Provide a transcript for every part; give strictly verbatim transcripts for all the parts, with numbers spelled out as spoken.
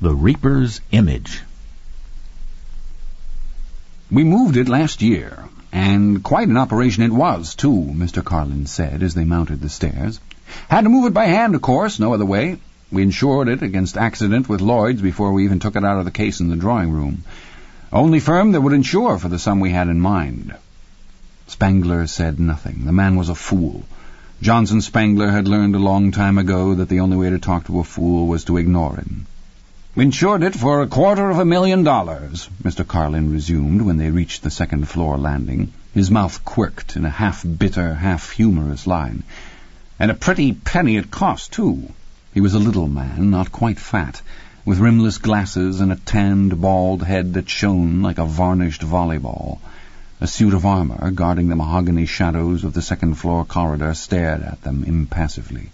The Reaper's Image. "We moved it last year, and quite an operation it was, too," Mister Carlin said as they mounted the stairs. "Had to move it by hand, of course, no other way. We insured it against accident with Lloyd's before we even took it out of the case in the drawing-room. Only firm that would insure for the sum we had in mind." Spangler said nothing. The man was a fool. Johnson Spangler had learned a long time ago that the only way to talk to a fool was to ignore him. "We insured it for a quarter of a million dollars," Mister Carlin resumed when they reached the second-floor landing. His mouth quirked in a half-bitter, half-humorous line. "And a pretty penny it cost, too." He was a little man, not quite fat, with rimless glasses and a tanned, bald head that shone like a varnished volleyball. A suit of armor, guarding the mahogany shadows of the second-floor corridor, stared at them impassively.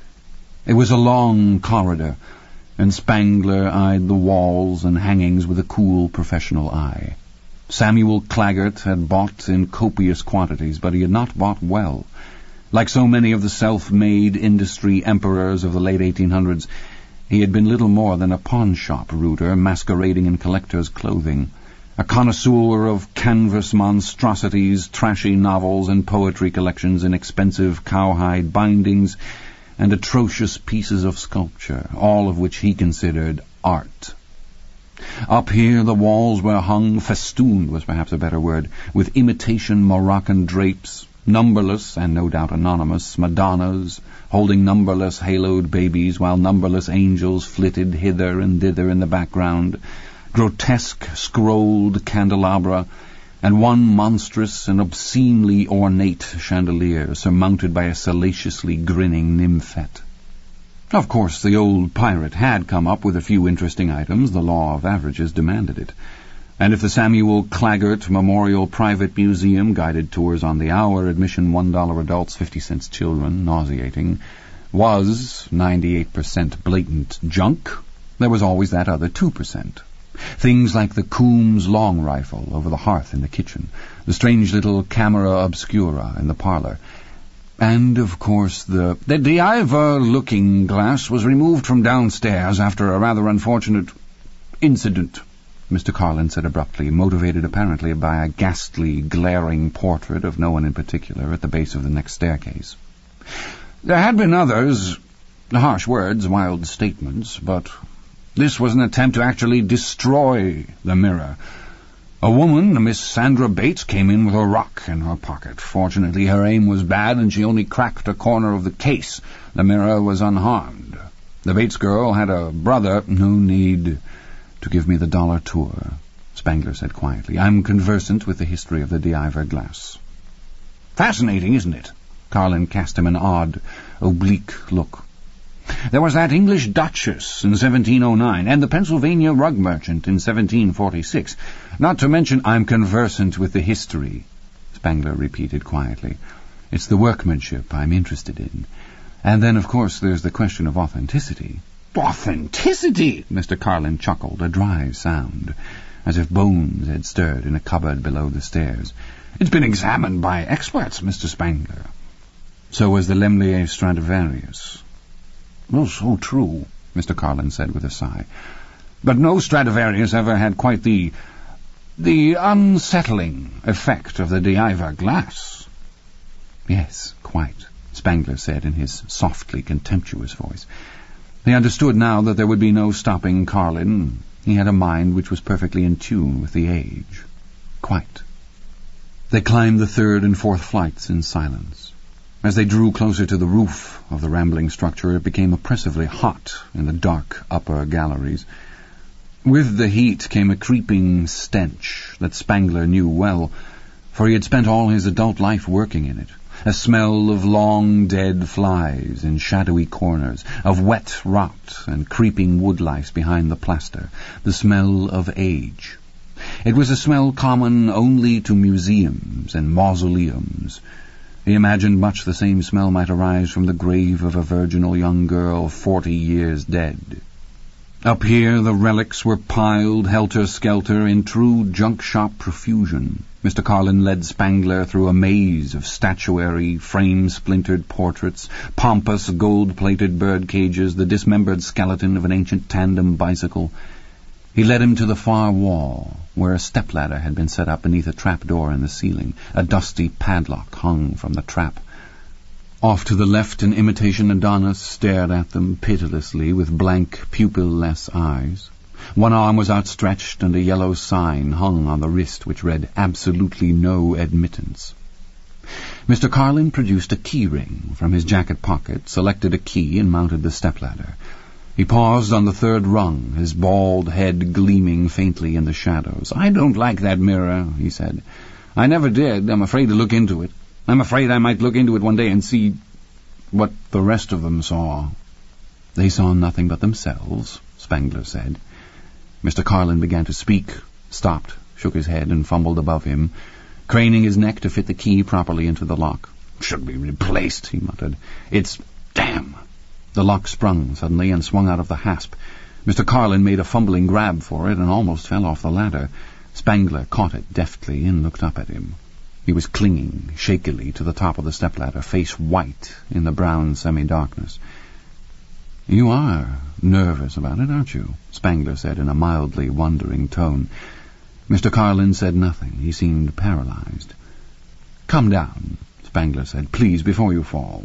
It was a long corridor, and Spangler eyed the walls and hangings with a cool professional eye. Samuel Claggart had bought in copious quantities, but he had not bought well. Like so many of the self-made industry emperors of the late eighteen hundreds, he had been little more than a pawn-shop rooter masquerading in collector's clothing, a connoisseur of canvas monstrosities, trashy novels, and poetry collections in expensive cowhide bindings, and atrocious pieces of sculpture, all of which he considered art. Up here the walls were hung, festooned was perhaps a better word, with imitation Moroccan drapes, numberless, and no doubt anonymous, Madonnas, holding numberless haloed babies, while numberless angels flitted hither and thither in the background, grotesque scrolled candelabra, and one monstrous and obscenely ornate chandelier surmounted by a salaciously grinning nymphette. Of course, the old pirate had come up with a few interesting items. The law of averages demanded it. And if the Samuel Claggart Memorial Private Museum guided tours on the hour, admission one dollar adults, fifty cents children, nauseating, was ninety-eight percent blatant junk, there was always that other two percent. Things like the Coombs long rifle over the hearth in the kitchen, the strange little camera obscura in the parlor, and, of course, the... The Diver looking-glass was removed from downstairs after a rather unfortunate incident, Mister Carlin said abruptly, motivated apparently by a ghastly, glaring portrait of no one in particular at the base of the next staircase. There had been others, harsh words, wild statements, but this was an attempt to actually destroy the mirror. A woman, Miss Sandra Bates, came in with a rock in her pocket. Fortunately, her aim was bad, and she only cracked a corner of the case. The mirror was unharmed. The Bates girl had a brother. No need to give me the dollar tour, Spangler said quietly. I'm conversant with the history of the Diver glass. Fascinating, isn't it? Carlin cast him an odd, oblique look. There was that English Duchess in seventeen oh nine, and the Pennsylvania rug merchant in seventeen forty-six. Not to mention, I'm conversant with the history, Spangler repeated quietly. It's the workmanship I'm interested in. And then, of course, there's the question of authenticity. Authenticity? Mister Carlin chuckled, a dry sound, as if bones had stirred in a cupboard below the stairs. It's been examined by experts, Mister Spangler. So was the Lemlier Stradivarius. Oh, so true, Mister Carlin said with a sigh. But no Stradivarius ever had quite the... the unsettling effect of the Diver glass. Yes, quite, Spangler said in his softly contemptuous voice. He understood now that there would be no stopping Carlin. He had a mind which was perfectly in tune with the age. Quite. They climbed the third and fourth flights in silence. As they drew closer to the roof of the rambling structure, it became oppressively hot in the dark upper galleries. With the heat came a creeping stench that Spangler knew well, for he had spent all his adult life working in it. A smell of long dead flies in shadowy corners, of wet rot and creeping woodlice behind the plaster, the smell of age. It was a smell common only to museums and mausoleums. He imagined much the same smell might arise from the grave of a virginal young girl forty years dead. Up here the relics were piled helter-skelter in true junk-shop profusion. Mister Carlin led Spangler through a maze of statuary, frame-splintered portraits, pompous gold-plated bird cages, the dismembered skeleton of an ancient tandem bicycle. He led him to the far wall, where a stepladder had been set up beneath a trapdoor in the ceiling. A dusty padlock hung from the trap. Off to the left, an imitation Adonis stared at them pitilessly with blank, pupil-less eyes. One arm was outstretched, and a yellow sign hung on the wrist which read, "Absolutely no admittance." Mister Carlin produced a key-ring from his jacket pocket, selected a key, and mounted the stepladder. He paused on the third rung, his bald head gleaming faintly in the shadows. "I don't like that mirror," he said. "I never did. I'm afraid to look into it. I'm afraid I might look into it one day and see what the rest of them saw." "They saw nothing but themselves," Spangler said. Mister Carlin began to speak, stopped, shook his head, and fumbled above him, craning his neck to fit the key properly into the lock. "Should be replaced," he muttered. "It's... damn!" The lock sprung suddenly and swung out of the hasp. Mister Carlin made a fumbling grab for it and almost fell off the ladder. Spangler caught it deftly and looked up at him. He was clinging shakily to the top of the stepladder, face white in the brown semi-darkness. "You are nervous about it, aren't you?" Spangler said in a mildly wondering tone. Mister Carlin said nothing. He seemed paralyzed. "Come down," Spangler said, "please, before you fall."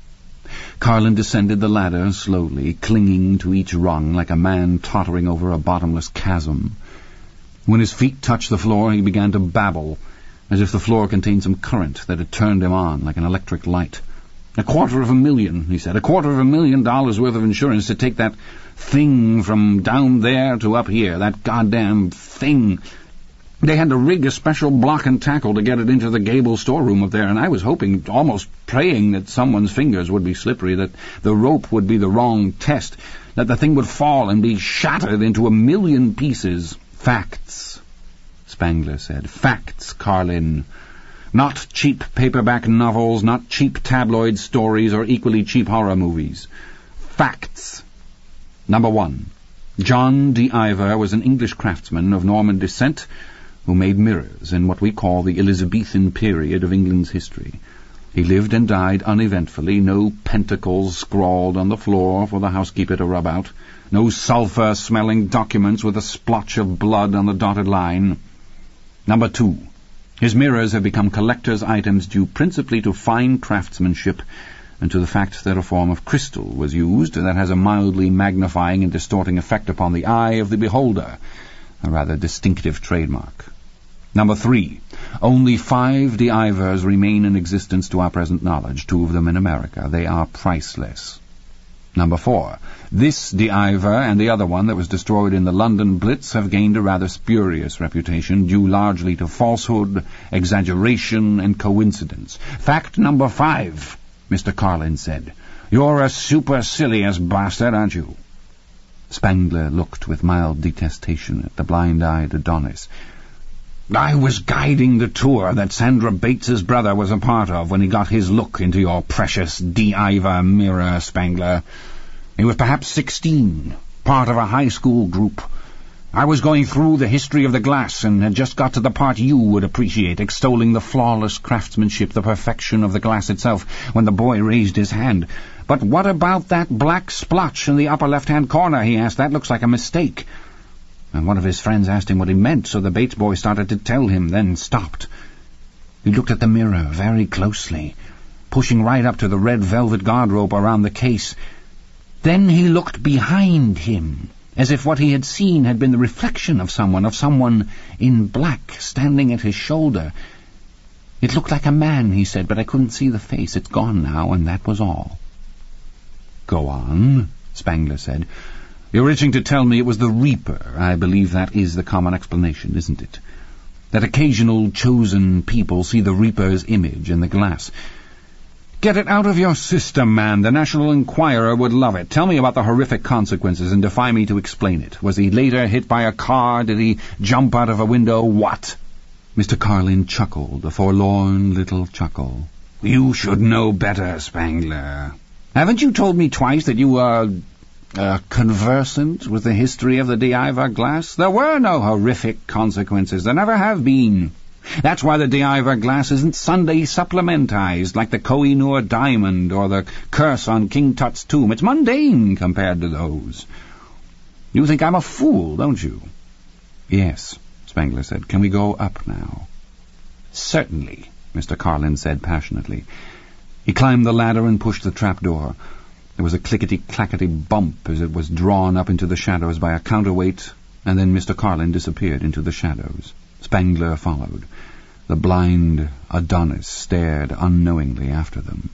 Carlin descended the ladder slowly, clinging to each rung like a man tottering over a bottomless chasm. When his feet touched the floor, he began to babble, as if the floor contained some current that had turned him on like an electric light. "A quarter of a million," he said. "A quarter of a million dollars worth of insurance to take that thing from down there to up here. That goddamn thing. They had to rig a special block and tackle to get it into the gable storeroom up there, and I was hoping, almost praying, that someone's fingers would be slippery, that the rope would be the wrong test, that the thing would fall and be shattered into a million pieces." "Facts," Spangler said. "Facts, Carlin. Not cheap paperback novels, not cheap tabloid stories, or equally cheap horror movies. Facts. Number one. John D. Ivor was an English craftsman of Norman descent who made mirrors in what we call the Elizabethan period of England's history. He lived and died uneventfully, no pentacles scrawled on the floor for the housekeeper to rub out, no sulphur-smelling documents with a splotch of blood on the dotted line. Number two. His mirrors have become collector's items due principally to fine craftsmanship and to the fact that a form of crystal was used that has a mildly magnifying and distorting effect upon the eye of the beholder, a rather distinctive trademark. Number three. Only five de Ivors remain in existence to our present knowledge, two of them in America. They are priceless. Number four. This de Ivor and the other one that was destroyed in the London Blitz have gained a rather spurious reputation, due largely to falsehood, exaggeration, and coincidence. Fact number five, Mister Carlin said. You're a supercilious bastard, aren't you? Spangler looked with mild detestation at the blind-eyed Adonis. I was guiding the tour that Sandra Bates's brother was a part of when he got his look into your precious de Ivor mirror, Spangler. He was perhaps sixteen, part of a high school group. I was going through the history of the glass and had just got to the part you would appreciate, extolling the flawless craftsmanship, the perfection of the glass itself, when the boy raised his hand. But what about that black splotch in the upper left-hand corner, he asked. That looks like a mistake. And one of his friends asked him what he meant, so the Bates boy started to tell him, then stopped. He looked at the mirror very closely, pushing right up to the red velvet guard rope around the case. Then he looked behind him, as if what he had seen had been the reflection of someone, of someone in black, standing at his shoulder. It looked like a man, he said, but I couldn't see the face. It's gone now, and that was all. Go on, Spangler said. You're itching to tell me it was the Reaper. I believe that is the common explanation, isn't it? That occasional chosen people see the Reaper's image in the glass. Get it out of your system, man. The National Enquirer would love it. Tell me about the horrific consequences and defy me to explain it. Was he later hit by a car? Did he jump out of a window? What? Mister Carlin chuckled, a forlorn little chuckle. You should know better, Spangler. Haven't you told me twice that you were... Uh, conversant with the history of the de Ivor glass? There were no horrific consequences. There never have been. That's why the Diver glass isn't Sunday supplementized like the Koh-i-Noor diamond or the curse on King Tut's tomb. It's mundane compared to those. You think I'm a fool, don't you? Yes, Spengler said. Can we go up now? Certainly, Mister Carlin said passionately. He climbed the ladder and pushed the trapdoor. There was a clickety-clackety bump as it was drawn up into the shadows by a counterweight, and then Mister Carlin disappeared into the shadows. Spengler followed. The blind Adonis stared unknowingly after them.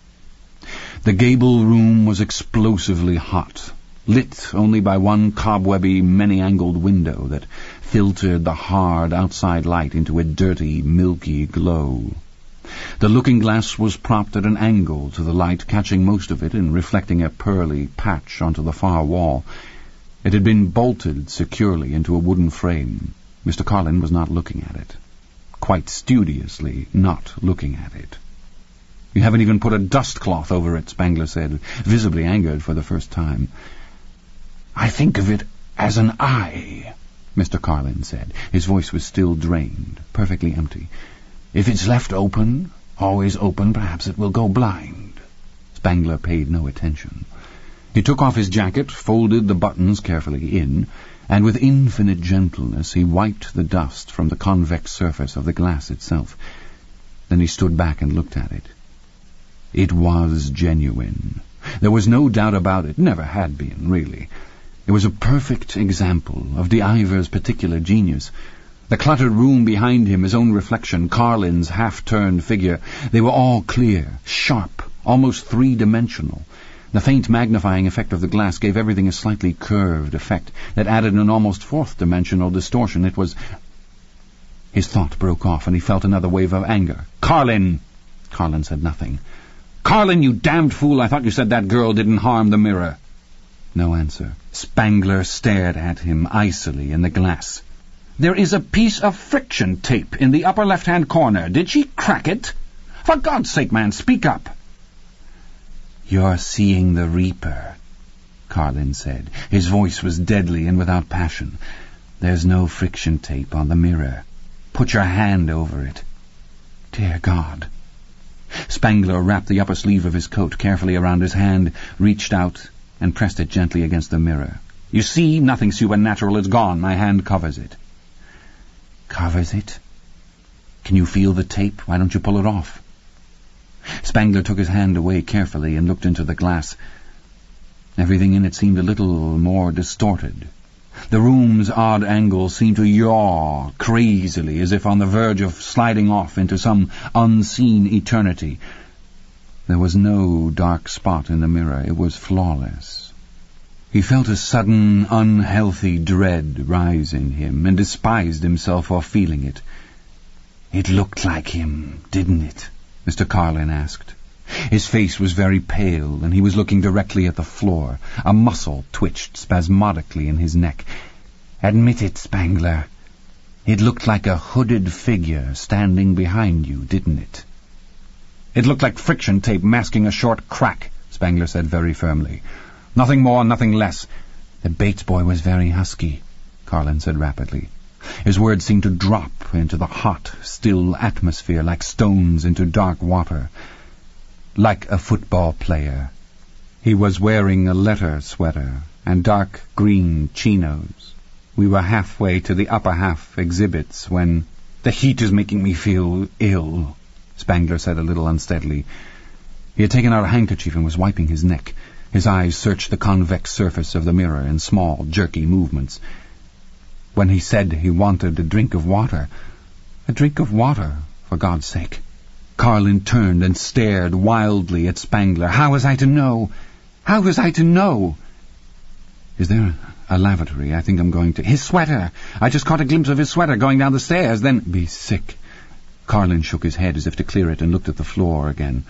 The gable room was explosively hot, lit only by one cobwebby, many-angled window that filtered the hard outside light into a dirty, milky glow. The looking-glass was propped at an angle to the light, catching most of it and reflecting a pearly patch onto the far wall. It had been bolted securely into a wooden frame. Mister Carlin was not looking at it. Quite studiously not looking at it. You haven't even put a dust-cloth over it, Spengler said, visibly angered for the first time. I think of it as an eye, Mister Carlin said. His voice was still drained, perfectly empty. If it's left open, always open, perhaps it will go blind. Spengler paid no attention. He took off his jacket, folded the buttons carefully in, and with infinite gentleness he wiped the dust from the convex surface of the glass itself. Then he stood back and looked at it. It was genuine. There was no doubt about it, never had been, really. It was a perfect example of Diver's particular genius. The cluttered room behind him, his own reflection, Carlin's half-turned figure, they were all clear, sharp, almost three-dimensional. The faint magnifying effect of the glass gave everything a slightly curved effect that added an almost fourth-dimensional distortion. It was... His thought broke off, and he felt another wave of anger. Carlin! Carlin said nothing. Carlin, you damned fool! I thought you said that girl didn't harm the mirror. No answer. Spengler stared at him icily in the glass. There is a piece of friction tape in the upper left-hand corner. Did she crack it? For God's sake, man, speak up. You're seeing the Reaper, Carlin said. His voice was deadly and without passion. There's no friction tape on the mirror. Put your hand over it. Dear God. Spengler wrapped the upper sleeve of his coat carefully around his hand, reached out, and pressed it gently against the mirror. You see, nothing supernatural is gone. My hand covers it. Covers it? Can you feel the tape? Why don't you pull it off? Spengler took his hand away carefully and looked into the glass. Everything in it seemed a little more distorted. The room's odd angles seemed to yaw crazily, as if on the verge of sliding off into some unseen eternity. There was no dark spot in the mirror. It was flawless. He felt a sudden, unhealthy dread rise in him, and despised himself for feeling it. It looked like him, didn't it? Mister Carlin asked. His face was very pale, and he was looking directly at the floor. A muscle twitched spasmodically in his neck. Admit it, Spengler. It looked like a hooded figure standing behind you, didn't it? It looked like friction tape masking a short crack, Spengler said very firmly. Nothing more, nothing less. The Bates boy was very husky, Carlin said rapidly. His words seemed to drop into the hot, still atmosphere like stones into dark water. Like a football player. He was wearing a letter sweater and dark green chinos. We were halfway to the upper half exhibits when... The heat is making me feel ill, Spengler said a little unsteadily. He had taken out a handkerchief and was wiping his neck. His eyes searched the convex surface of the mirror in small, jerky movements. When he said he wanted a drink of water... A drink of water, for God's sake. Carlin turned and stared wildly at Spengler. How was I to know? How was I to know? Is there a lavatory? I think I'm going to... His sweater! I just caught a glimpse of his sweater going down the stairs, then... Be sick. Carlin shook his head as if to clear it and looked at the floor again.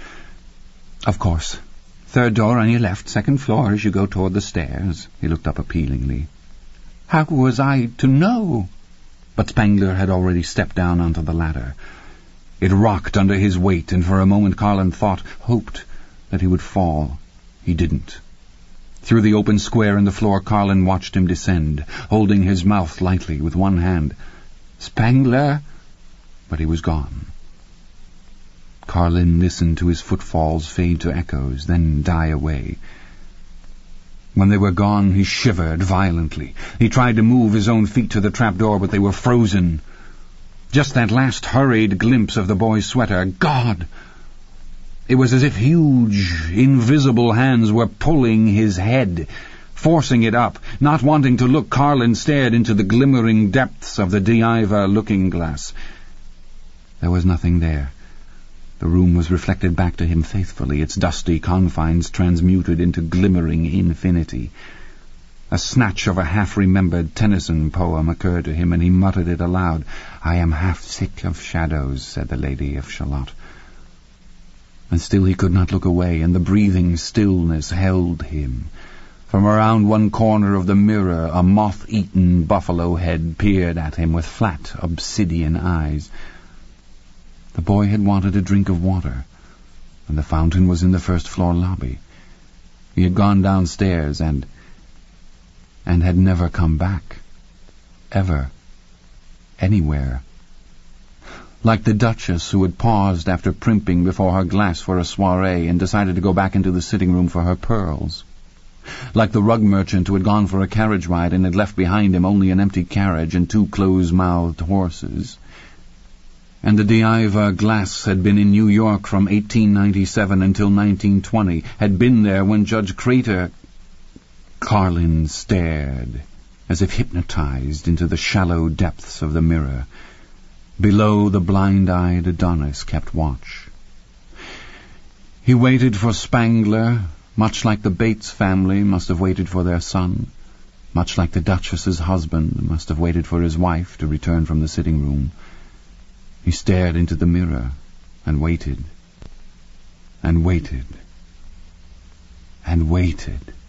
Of course. Third door on your left, second floor as you go toward the stairs. He looked up appealingly. How was I to know? But Spengler had already stepped down onto the ladder. It rocked under his weight, and for a moment Carlin thought, hoped, that he would fall. He didn't. Through the open square in the floor, Carlin watched him descend, holding his mouth lightly with one hand. Spengler? but he was gone. Carlin listened to his footfalls fade to echoes, then die away. When they were gone, he shivered violently. He tried to move his own feet to the trapdoor, but they were frozen. Just that last hurried glimpse of the boy's sweater. God! It was as if huge, invisible hands were pulling his head, forcing it up. Not wanting to look, Carlin stared into the glimmering depths of the Diva looking-glass. There was nothing there. The room was reflected back to him faithfully, its dusty confines transmuted into glimmering infinity. A snatch of a half-remembered Tennyson poem occurred to him, and he muttered it aloud. "I am half sick of shadows," said the Lady of Shalott. And still he could not look away, and the breathing stillness held him. From around one corner of the mirror a moth-eaten buffalo head peered at him with flat obsidian eyes. The boy had wanted a drink of water, and the fountain was in the first-floor lobby. He had gone downstairs and... and had never come back. Ever. Anywhere. Like the Duchess who had paused after primping before her glass for a soiree and decided to go back into the sitting-room for her pearls. Like the rug merchant who had gone for a carriage ride and had left behind him only an empty carriage and two close-mouthed horses. And the Diva glass had been in New York from eighteen ninety-seven until nineteen twenty, had been there when Judge Crater... Carlin stared, as if hypnotized, into the shallow depths of the mirror. Below, the blind-eyed Adonis kept watch. He waited for Spangler, much like the Bates family must have waited for their son, much like the Duchess's husband must have waited for his wife to return from the sitting-room. He stared into the mirror and waited, and waited, and waited.